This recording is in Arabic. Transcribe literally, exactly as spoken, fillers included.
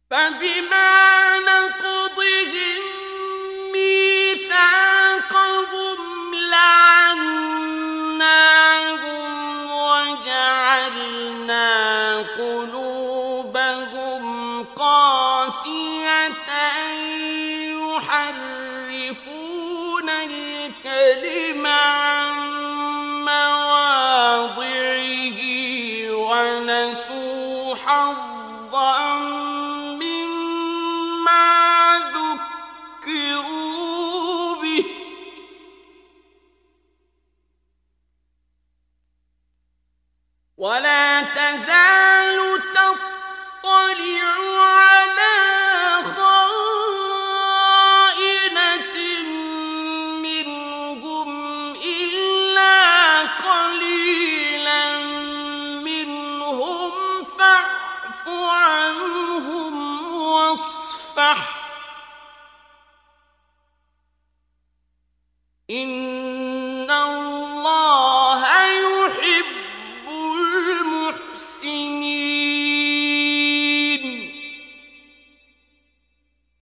فبما نقضهم ميثاقهم لعناهم وجعلنا قلوبهم قاسية يحرفون الكلم عن مواضعه ونسوا حظا مما ذكروا به ولا تزال تطلع على خائنة منهم إلا قليلا منهم فاعف عنهم واصفح إن